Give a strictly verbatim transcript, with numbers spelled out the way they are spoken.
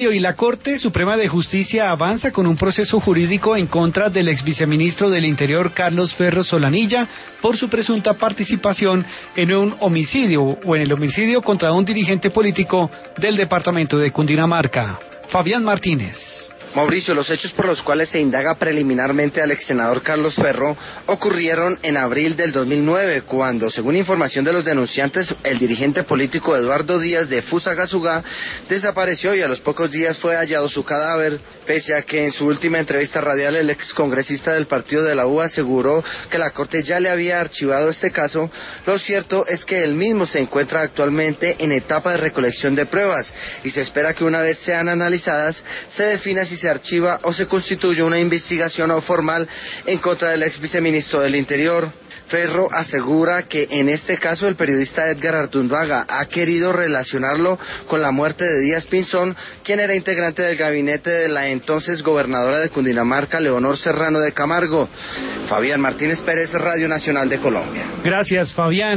Y la Corte Suprema de Justicia avanza con un proceso jurídico en contra del ex viceministro del Interior Carlos Ferro Solanilla por su presunta participación en un homicidio o en el homicidio contra un dirigente político del departamento de Cundinamarca. Fabián Martínez. Mauricio, los hechos por los cuales se indaga preliminarmente al ex senador Carlos Ferro ocurrieron en abril del dos mil nueve, cuando, según información de los denunciantes, el dirigente político Eduardo Díaz de Fusagasugá desapareció y a los pocos días fue hallado su cadáver. Pese a que en su última entrevista radial el ex congresista del partido de la U aseguró que la Corte ya le había archivado este caso, lo cierto es que el mismo se encuentra actualmente en etapa de recolección de pruebas y se espera que una vez sean analizadas se defina si se archiva o se constituye una investigación formal en contra del ex viceministro del Interior. Ferro asegura que en este caso el periodista Edgar Artunduaga ha querido relacionarlo con la muerte de Díaz Pinzón, quien era integrante del gabinete de la entonces gobernadora de Cundinamarca, Leonor Serrano de Camargo. Fabián Martínez Pérez, Radio Nacional de Colombia. Gracias, Fabián.